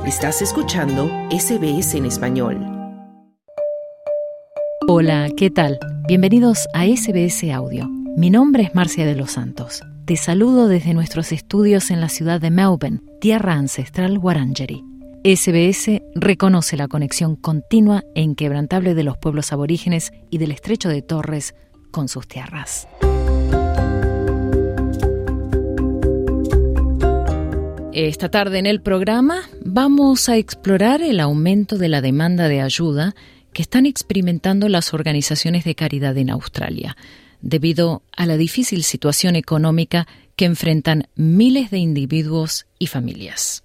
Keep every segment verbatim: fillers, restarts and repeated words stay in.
Estás escuchando S B S en español. Hola, ¿qué tal? Bienvenidos a S B S Audio. Mi nombre es Marcia de los Santos. Te saludo desde nuestros estudios en la ciudad de Melbourne, tierra ancestral Wurundjeri. S B S reconoce la conexión continua e inquebrantable de los pueblos aborígenes y del Estrecho de Torres con sus tierras. Esta tarde en el programa vamos a explorar el aumento de la demanda de ayuda que están experimentando las organizaciones de caridad en Australia, debido a la difícil situación económica que enfrentan miles de individuos y familias.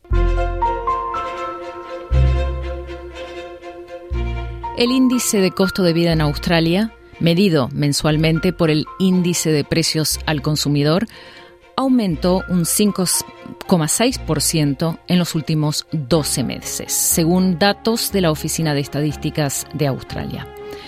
El índice de costo de vida en Australia, medido mensualmente por el índice de precios al consumidor, aumentó un cinco coma seis por ciento en los últimos doce meses, según datos de la Oficina de Estadísticas de Australia.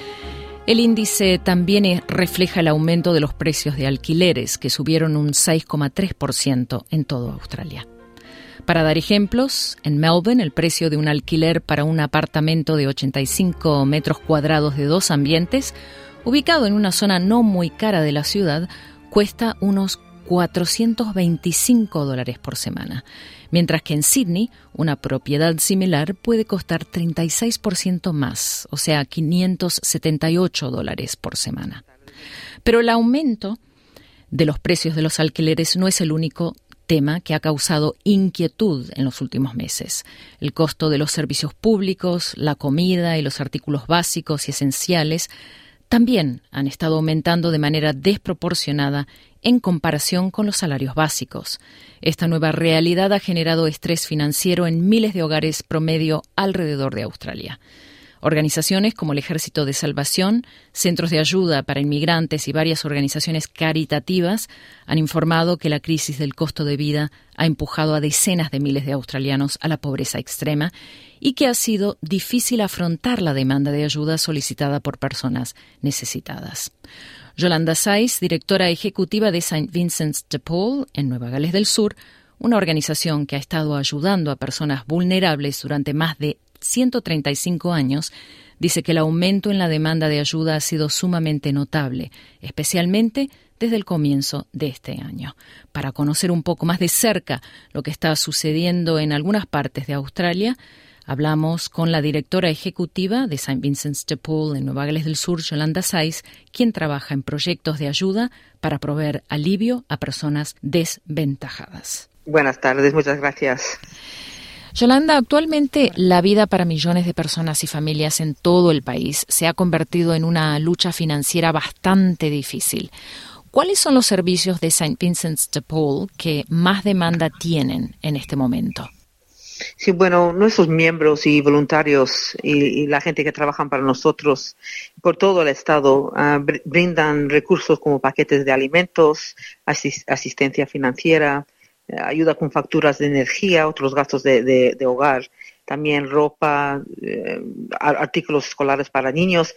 El índice también refleja el aumento de los precios de alquileres, que subieron un seis coma tres por ciento en toda Australia. Para dar ejemplos, en Melbourne el precio de un alquiler para un apartamento de ochenta y cinco metros cuadrados de dos ambientes, ubicado en una zona no muy cara de la ciudad, cuesta unos cuatrocientos veinticinco dólares por semana, mientras que en Sydney una propiedad similar puede costar treinta y seis por ciento más, o sea, quinientos setenta y ocho dólares por semana. Pero el aumento de los precios de los alquileres no es el único tema que ha causado inquietud en los últimos meses. El costo de los servicios públicos, la comida y los artículos básicos y esenciales también han estado aumentando de manera desproporcionada en comparación con los salarios básicos. Esta nueva realidad ha generado estrés financiero en miles de hogares promedio alrededor de Australia. Organizaciones como el Ejército de Salvación, centros de ayuda para inmigrantes y varias organizaciones caritativas han informado que la crisis del costo de vida ha empujado a decenas de miles de australianos a la pobreza extrema y que ha sido difícil afrontar la demanda de ayuda solicitada por personas necesitadas. Yolanda Saiz, directora ejecutiva de Saint Vincent's de Paul en Nueva Gales del Sur, una organización que ha estado ayudando a personas vulnerables durante más de ciento treinta y cinco años, dice que el aumento en la demanda de ayuda ha sido sumamente notable, especialmente desde el comienzo de este año. Para conocer un poco más de cerca lo que está sucediendo en algunas partes de Australia, hablamos con la directora ejecutiva de Saint Vincent's de Paul en Nueva Gales del Sur, Yolanda Saiz, quien trabaja en proyectos de ayuda para proveer alivio a personas desventajadas. Buenas tardes, muchas gracias. Yolanda, actualmente la vida para millones de personas y familias en todo el país se ha convertido en una lucha financiera bastante difícil. ¿Cuáles son los servicios de Saint Vincent's de Paul que más demanda tienen en este momento? Sí, bueno, nuestros miembros y voluntarios y, y la gente que trabajan para nosotros por todo el estado uh, br- brindan recursos como paquetes de alimentos, asis- asistencia financiera, uh, ayuda con facturas de energía, otros gastos de, de, de hogar, también ropa, uh, artículos escolares para niños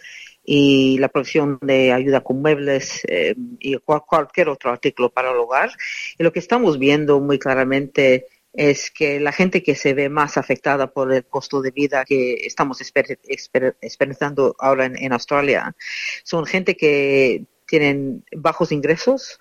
y la provisión de ayuda con muebles eh, y cual, cualquier otro artículo para el hogar. Y lo que estamos viendo muy claramente es que la gente que se ve más afectada por el costo de vida que estamos exper- exper- experimentando ahora en, en Australia son gente que tienen bajos ingresos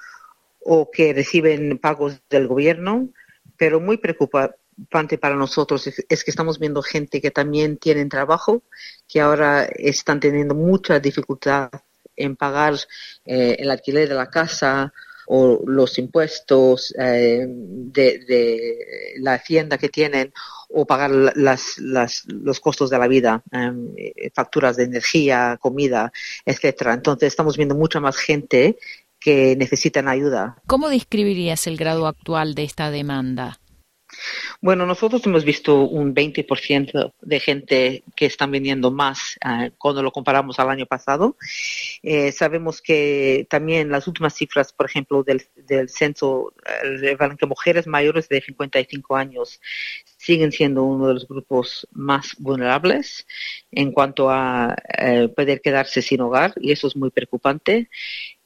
o que reciben pagos del gobierno, pero muy preocupante para nosotros es, es que estamos viendo gente que también tienen trabajo, que ahora están teniendo mucha dificultad en pagar eh, el alquiler de la casa o los impuestos eh, de, de la hacienda que tienen o pagar las, las, los costos de la vida, eh, facturas de energía, comida, etcétera. Entonces estamos viendo mucha más gente que necesitan ayuda. ¿Cómo describirías el grado actual de esta demanda? Bueno, nosotros hemos visto un veinte por ciento de gente que están viniendo más uh, cuando lo comparamos al año pasado. Eh, sabemos que también las últimas cifras, por ejemplo, del, del censo, eh, revelan que mujeres mayores de cincuenta y cinco años siguen siendo uno de los grupos más vulnerables en cuanto a eh, poder quedarse sin hogar, y eso es muy preocupante.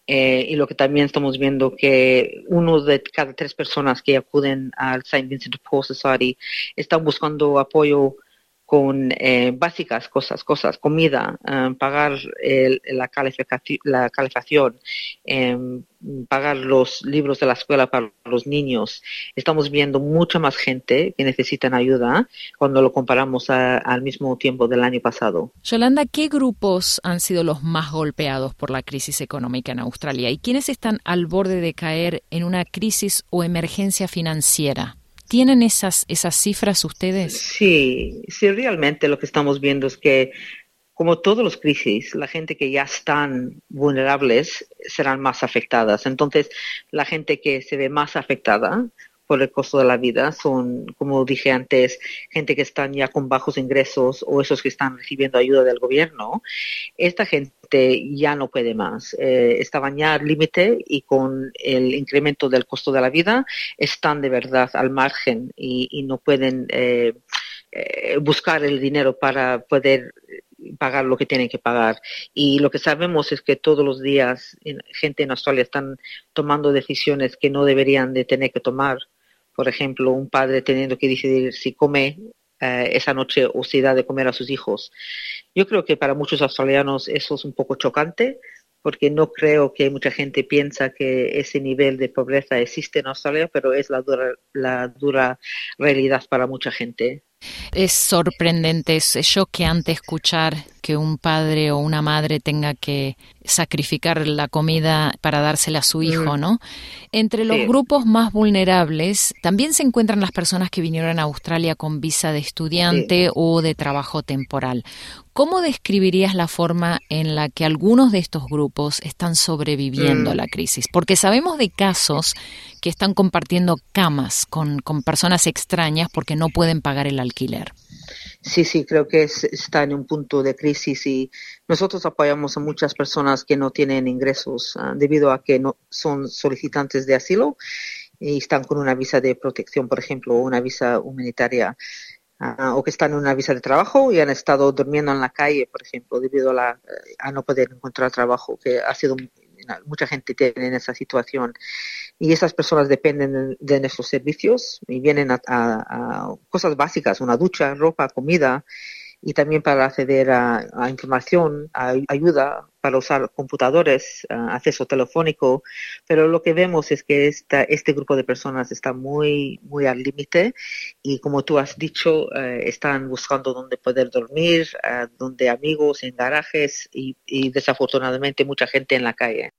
Eh, y lo que también estamos viendo que uno de cada tres personas que acuden al Saint Vincent de Paul Society están buscando apoyo con eh, básicas cosas, cosas, comida, eh, pagar el, la, calificación, la calefacción, eh, pagar los libros de la escuela para los niños. Estamos viendo mucha más gente que necesitan ayuda cuando lo comparamos a, al mismo tiempo del año pasado. Yolanda, ¿qué grupos han sido los más golpeados por la crisis económica en Australia y quiénes están al borde de caer en una crisis o emergencia financiera? ¿Tienen esas, esas cifras ustedes? Sí, sí, realmente lo que estamos viendo es que, como todas las crisis, la gente que ya están vulnerables serán más afectadas. Entonces, la gente que se ve más afectada por el costo de la vida son, como dije antes, gente que están ya con bajos ingresos o esos que están recibiendo ayuda del gobierno. Esta gente ya no puede más. Eh, estaban ya al límite y con el incremento del costo de la vida están de verdad al margen y, y no pueden eh, eh, buscar el dinero para poder pagar lo que tienen que pagar. Y lo que sabemos es que todos los días gente en Australia están tomando decisiones que no deberían de tener que tomar. Por ejemplo, un padre teniendo que decidir si come eh, esa noche o si da de comer a sus hijos. Yo creo que para muchos australianos eso es un poco chocante, porque no creo que mucha gente piensa que ese nivel de pobreza existe en Australia, pero es la dura, la dura realidad para mucha gente. Es sorprendente, es choqueante escuchar que un padre o una madre tenga que sacrificar la comida para dársela a su hijo, ¿no? Entre los sí. grupos más vulnerables también se encuentran las personas que vinieron a Australia con visa de estudiante sí. o de trabajo temporal. ¿Cómo describirías la forma en la que algunos de estos grupos están sobreviviendo mm. la crisis? Porque sabemos de casos que están compartiendo camas con, con personas extrañas porque no pueden pagar el alquiler. Sí, sí, creo que es, está en un punto de crisis y nosotros apoyamos a muchas personas que no tienen ingresos uh, debido a que no son solicitantes de asilo y están con una visa de protección, por ejemplo, o una visa humanitaria. Uh, o que están en una visa de trabajo y han estado durmiendo en la calle, por ejemplo, debido a, la, a no poder encontrar trabajo, que ha sido mucha gente tiene en esa situación. Y esas personas dependen de, de nuestros servicios y vienen a, a, a cosas básicas, una ducha, ropa, comida, y también para acceder a, a información, a ayuda para usar computadores, a acceso telefónico, pero lo que vemos es que esta, este grupo de personas está muy, muy al límite y como tú has dicho, eh, están buscando dónde poder dormir, eh, donde amigos, en garajes y, y desafortunadamente mucha gente en la calle.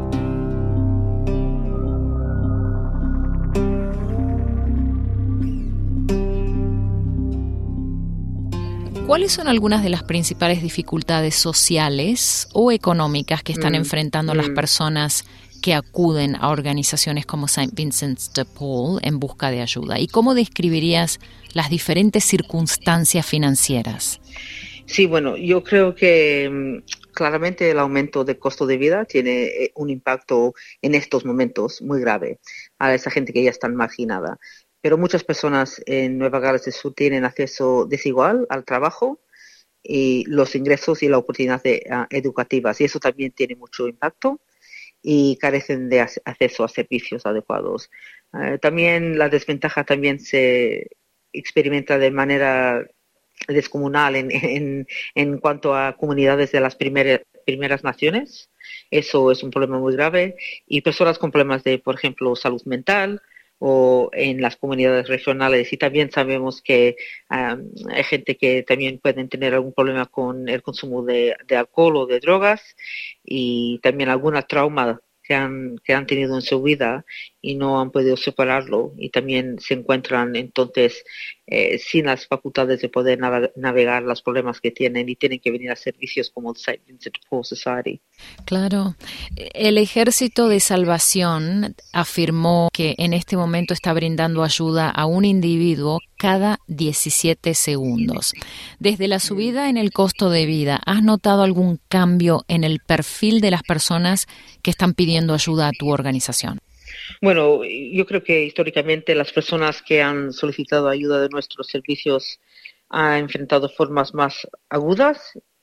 ¿Cuáles son algunas de las principales dificultades sociales o económicas que están mm, enfrentando mm. las personas que acuden a organizaciones como Saint Vincent de Paul en busca de ayuda? ¿Y cómo describirías las diferentes circunstancias financieras? Sí, bueno, yo creo que claramente el aumento del costo de vida tiene un impacto en estos momentos muy grave a esa gente que ya está marginada. Pero muchas personas en Nueva Gales del Sur tienen acceso desigual al trabajo y los ingresos y las oportunidades uh, educativas, y eso también tiene mucho impacto y carecen de acceso a servicios adecuados. Uh, también la desventaja también se experimenta de manera descomunal en, en, en cuanto a comunidades de las primer, primeras naciones. Eso es un problema muy grave, y personas con problemas de, por ejemplo, salud mental, o en las comunidades regionales, y también sabemos que um, hay gente que también pueden tener algún problema con el consumo de, de alcohol o de drogas, y también alguna trauma que han, que han tenido en su vida y no han podido superarlo, y también se encuentran entonces eh, sin las facultades de poder nav- navegar los problemas que tienen y tienen que venir a servicios como el Saint Vincent de Paul Society. Claro. El Ejército de Salvación afirmó que en este momento está brindando ayuda a un individuo cada diecisiete segundos. Desde la subida en el costo de vida, ¿has notado algún cambio en el perfil de las personas que están pidiendo ayuda a tu organización? Bueno, yo creo que históricamente las personas que han solicitado ayuda de nuestros servicios han enfrentado formas más agudas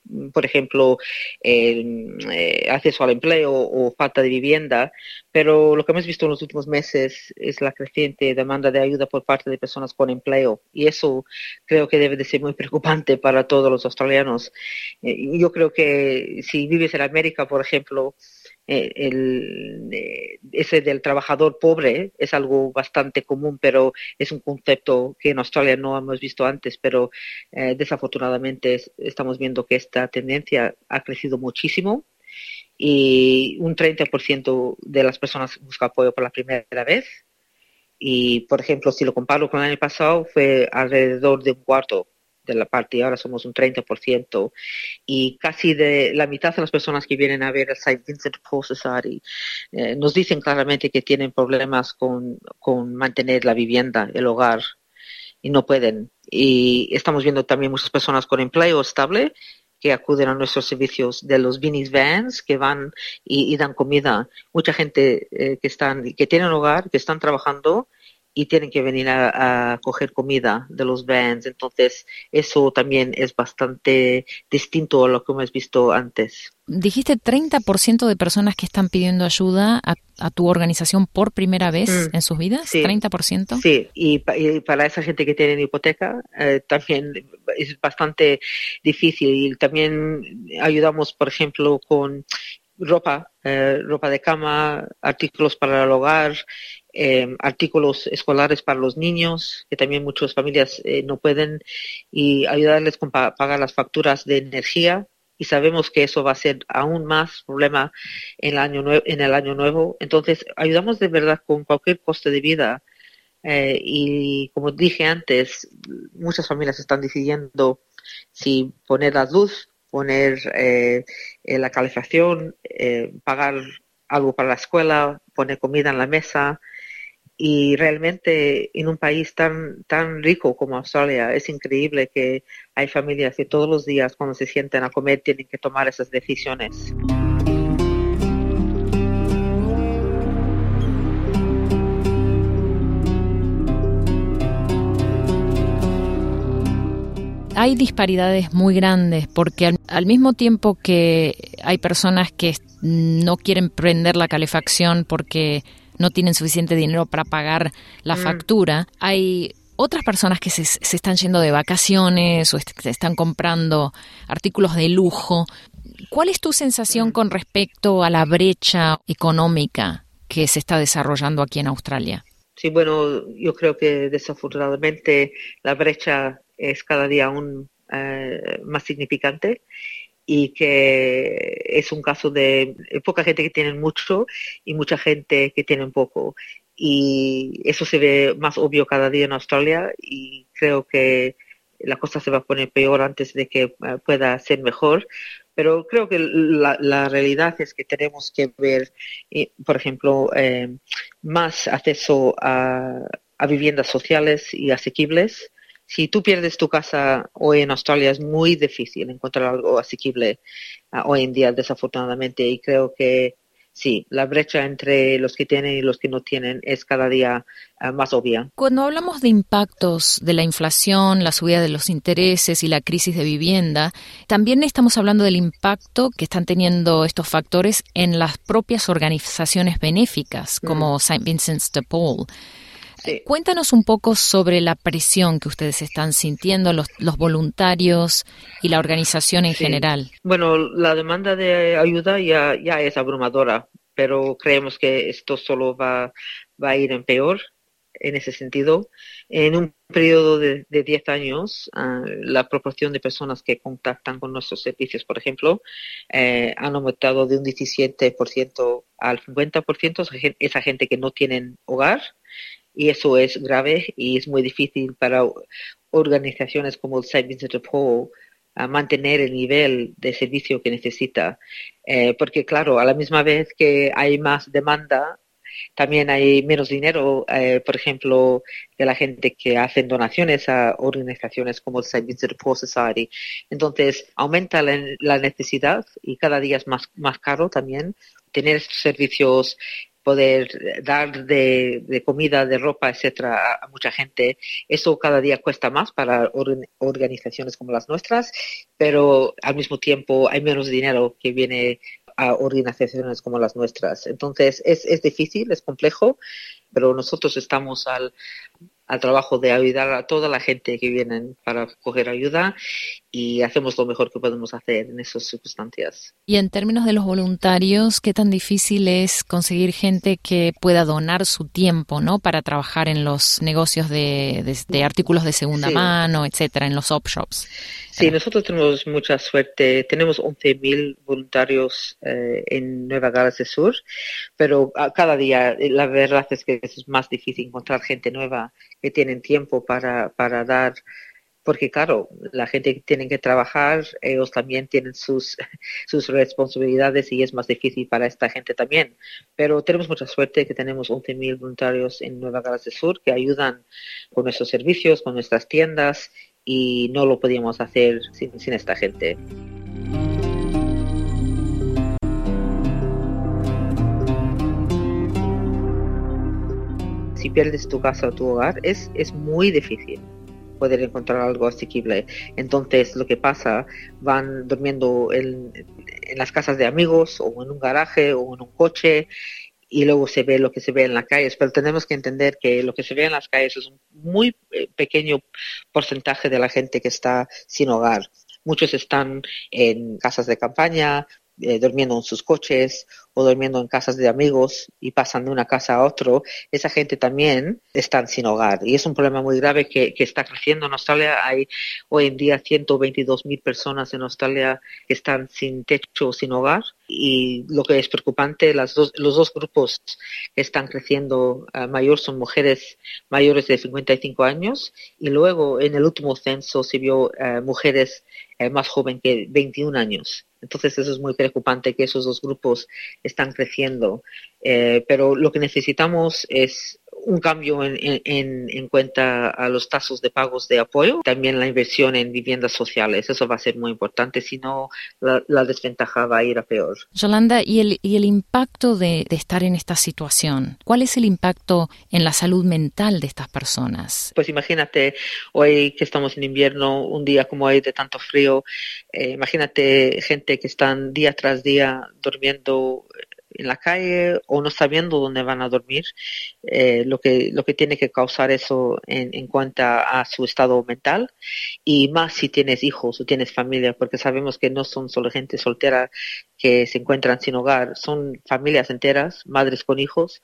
por ejemplo, el eh, acceso al empleo o falta de vivienda, pero lo que hemos visto en los últimos meses es la creciente demanda de ayuda por parte de personas con empleo, y eso creo que debe de ser muy preocupante para todos los australianos. Eh, yo creo que si vives en América, por ejemplo, eh, el, eh, ese del trabajador pobre es algo bastante común, pero es un concepto que en Australia no hemos visto antes, pero eh, desafortunadamente es, estamos viendo que esta tendencia ha crecido muchísimo y un treinta por ciento de las personas busca apoyo por la primera vez. Y, por ejemplo, si lo comparo con el año pasado, fue alrededor de un cuarto de la parte, y ahora somos un treinta por ciento. Y casi de la mitad de las personas que vienen a ver el Saint Vincent de Paul Society eh, nos dicen claramente que tienen problemas con, con mantener la vivienda, el hogar, y no pueden. Y estamos viendo también muchas personas con empleo estable que acuden a nuestros servicios de los Vinnie's Vans, que van y, y dan comida. Mucha gente eh, que están, que tienen hogar, que están trabajando y tienen que venir a, a coger comida de los vans. Entonces, eso también es bastante distinto a lo que hemos visto antes. Dijiste treinta por ciento de personas que están pidiendo ayuda a, a tu organización por primera vez mm, en sus vidas, sí, ¿treinta por ciento? Sí, y, y para esa gente que tiene hipoteca eh, también es bastante difícil. Y también ayudamos, por ejemplo, con ropa, eh, ropa de cama, artículos para el hogar, eh, artículos escolares para los niños, que también muchas familias eh, no pueden, y ayudarles con pa- pagar las facturas de energía. Y sabemos que eso va a ser aún más problema en el año nuevo, en el año nuevo. Entonces, ayudamos de verdad con cualquier coste de vida. Eh, y como dije antes, muchas familias están decidiendo si poner la luz, poner eh, eh, la calefacción, eh, pagar algo para la escuela, poner comida en la mesa. Y realmente en un país tan tan rico como Australia es increíble que hay familias que todos los días cuando se sienten a comer tienen que tomar esas decisiones. Hay disparidades muy grandes porque al, al mismo tiempo que hay personas que no quieren prender la calefacción porque no tienen suficiente dinero para pagar la mm. factura, hay otras personas que se, se están yendo de vacaciones o est- se están comprando artículos de lujo. ¿Cuál es tu sensación con respecto a la brecha económica que se está desarrollando aquí en Australia? Sí, bueno, yo creo que desafortunadamente la brecha es cada día aún eh, más significante, y que es un caso de poca gente que tiene mucho y mucha gente que tiene poco. Y eso se ve más obvio cada día en Australia, y creo que la cosa se va a poner peor antes de que uh, pueda ser mejor. Pero creo que la, la realidad es que tenemos que ver, eh, por ejemplo, eh, más acceso a, a viviendas sociales y asequibles. Si tú pierdes tu casa hoy en Australia, es muy difícil encontrar algo asequible uh, hoy en día, desafortunadamente. Y creo que sí, la brecha entre los que tienen y los que no tienen es cada día uh, más obvia. Cuando hablamos de impactos de la inflación, la subida de los intereses y la crisis de vivienda, también estamos hablando del impacto que están teniendo estos factores en las propias organizaciones benéficas, como mm. Saint Vincent de Paul. Sí. Cuéntanos un poco sobre la presión que ustedes están sintiendo, los, los voluntarios y la organización en sí. general. Bueno, la demanda de ayuda ya, ya es abrumadora, pero creemos que esto solo va, va a ir en peor en ese sentido. En un periodo de, de diez años, uh, la proporción de personas que contactan con nuestros servicios, por ejemplo, eh, han aumentado de un diecisiete por ciento al cincuenta por ciento, esa gente que no tienen hogar. Y eso es grave y es muy difícil para organizaciones como el Saint Vincent de Paul a mantener el nivel de servicio que necesita. Eh, porque, claro, a la misma vez que hay más demanda, también hay menos dinero, eh, por ejemplo, de la gente que hacen donaciones a organizaciones como el Saint Vincent de Paul Society. Entonces, aumenta la, la necesidad y cada día es más, más caro también tener estos servicios poder dar de, de comida, de ropa, etcétera, a, a mucha gente. Eso cada día cuesta más para or, organizaciones como las nuestras, pero al mismo tiempo hay menos dinero que viene a organizaciones como las nuestras. Entonces es, es difícil, es complejo, pero nosotros estamos al, al trabajo de ayudar a toda la gente que vienen para coger ayuda y hacemos lo mejor que podemos hacer en esas circunstancias. Y en términos de los voluntarios, ¿qué tan difícil es conseguir gente que pueda donar su tiempo, ¿no? Para trabajar en los negocios de, de, de artículos de segunda sí. mano, etcétera, en los op shops? Sí, nosotros tenemos mucha suerte. Tenemos once mil voluntarios eh, en Nueva Gales del Sur, pero a cada día la verdad es que es más difícil encontrar gente nueva que tienen tiempo para, para dar, porque claro, la gente que tiene que trabajar, ellos también tienen sus, sus responsabilidades y es más difícil para esta gente también. Pero tenemos mucha suerte que tenemos once mil voluntarios en Nueva Gales del Sur que ayudan con nuestros servicios, con nuestras tiendas, y no lo podíamos hacer sin, sin esta gente. Si pierdes tu casa o tu hogar, es, es muy difícil poder encontrar algo asequible. Entonces, lo que pasa, van durmiendo en, en las casas de amigos o en un garaje o en un coche, y luego se ve lo que se ve en las calles, pero tenemos que entender que lo que se ve en las calles es un muy pequeño porcentaje de la gente que está sin hogar. Muchos están en casas de campaña, eh, durmiendo en sus coches o durmiendo en casas de amigos y pasan de una casa a otro. Esa gente también está sin hogar y es un problema muy grave que, que está creciendo en Australia. Hay hoy en día ciento veintidós mil personas en Australia que están sin techo o sin hogar, y lo que es preocupante, las dos, los dos grupos que están creciendo uh, mayor son mujeres mayores de cincuenta y cinco años, y luego en el último censo se vio uh, mujeres uh, más jóvenes que veintiún años. Entonces eso es muy preocupante que esos dos grupos están creciendo, eh, pero lo que necesitamos es un cambio en, en, en cuenta a los tasas de pagos de apoyo, también la inversión en viviendas sociales. Eso va a ser muy importante, si no la, la desventaja va a ir a peor. Yolanda, ¿y el, y el impacto de, de estar en esta situación? ¿Cuál es el impacto en la salud mental de estas personas? Pues imagínate, hoy que estamos en invierno, un día como hoy de tanto frío, eh, imagínate gente que están día tras día durmiendo en la calle o no sabiendo dónde van a dormir, eh, lo que lo que tiene que causar eso en, en cuanto a su estado mental, y más si tienes hijos o tienes familia, porque sabemos que no son solo gente soltera que se encuentran sin hogar, son familias enteras, madres con hijos,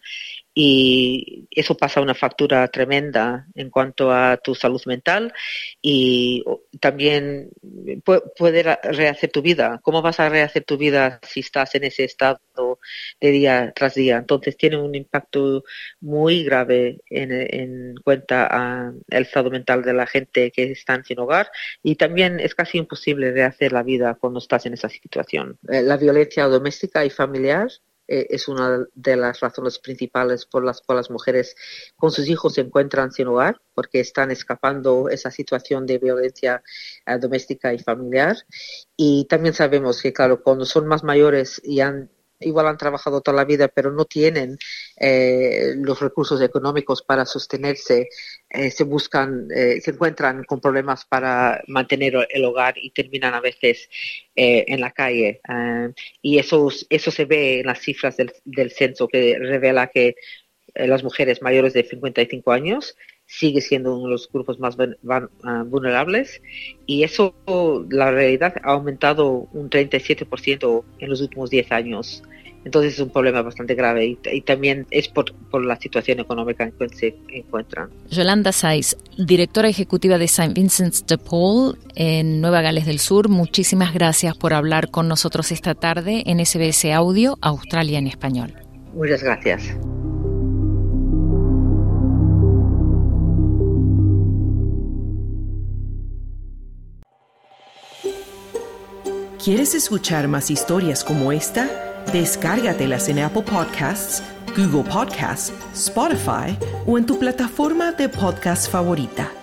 y eso pasa una factura tremenda en cuanto a tu salud mental y también poder rehacer tu vida. ¿Cómo vas a rehacer tu vida si estás en ese estado de día tras día? Entonces tiene un impacto muy grave en, en cuenta al estado mental de la gente que están sin hogar, y también es casi imposible rehacer la vida cuando estás en esa situación. La violencia doméstica y familiar es una de las razones principales por las cuales las mujeres con sus hijos se encuentran sin hogar, porque están escapando esa situación de violencia uh, doméstica y familiar. Y también sabemos que, claro, cuando son más mayores y han igual han trabajado toda la vida, pero no tienen eh, los recursos económicos para sostenerse, eh, se buscan, eh, se encuentran con problemas para mantener el hogar y terminan a veces eh, en la calle. Uh, y eso, eso se ve en las cifras del, del censo, que revela que eh, las mujeres mayores de cincuenta y cinco años sigue siendo uno de los grupos más van, van, uh, vulnerables, y eso, la realidad, ha aumentado un treinta y siete por ciento en los últimos diez años. Entonces es un problema bastante grave, y, y también es por, por la situación económica en que se encuentran. Yolanda Saiz, directora ejecutiva de Saint Vincent's de Paul en Nueva Gales del Sur, muchísimas gracias por hablar con nosotros esta tarde en S B S Audio, Australia en Español. Muchas gracias. ¿Quieres escuchar más historias como esta? Descárgatelas en Apple Podcasts, Google Podcasts, Spotify o en tu plataforma de podcast favorita.